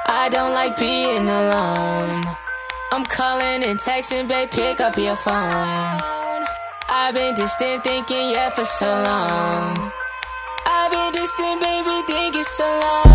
I don't like being alone. I'm calling and texting, babe, pick up your phone. I've been distant thinking, yeah, for so long. I've been distant, baby, thinking so long.